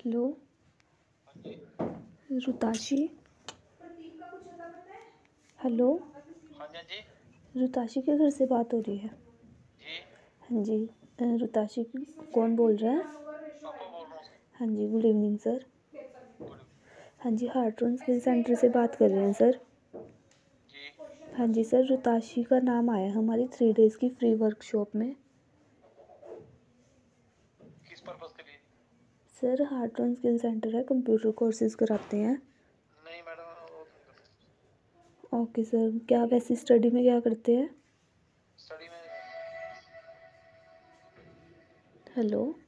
Hello. हाँ जी। रुताशी। Hello. हाँ जी, हाँ जी। रुताशी के घर से बात हो रही है? जी, हाँ जी। रुताशी कौन बोल रहा है? पापा बोल रहा हूँ सर। हाँ जी, good evening sir. Good evening. हाँ जी, हार्टरन स्किल सेंटर से बात कर रहे हैं सर। जी, हाँ जी सर, रुताशी का नाम आया हमारी 3 डेज़ की फ्री वर्कशॉप में। किस पर्पज़ के लिए? सर, हार्टरन स्किल सेंटर है, कंप्यूटर कोर्सेज़ कराते हैं। नहीं मैडम, वो तो नहीं कर सकते। ओके सर, क्या वैसे स्टडी में क्या करते हैं? स्टडी में हेलो।